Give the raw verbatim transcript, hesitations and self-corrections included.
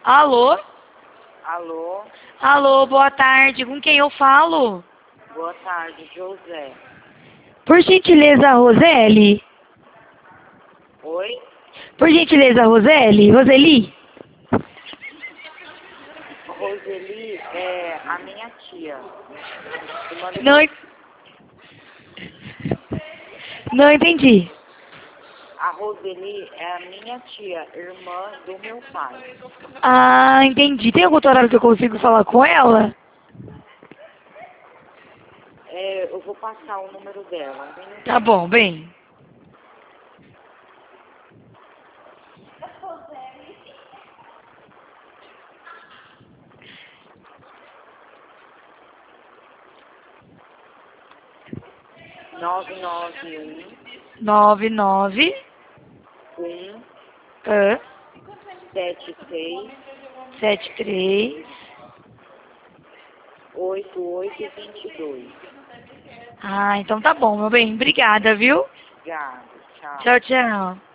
Alô? Alô? Alô, boa tarde. Com quem eu falo? Boa tarde, José. Por gentileza, Roseli? Oi? Por gentileza, Roseli? Roseli? Roseli é a minha tia. Irmã do Não, meu... en- não entendi. A Roseli é a minha tia, irmã do meu pai. Ah, entendi. Tem algum outro horário que eu consigo falar com ela? É, eu vou passar o número dela. Um Tá minutinho. bom, bem. nove nove Nove nove um um ah, sete seis sete três. oito oito dois dois. Ah, então tá bom, meu bem. Obrigada, viu? Obrigada. Tchau. Tchau, tchau.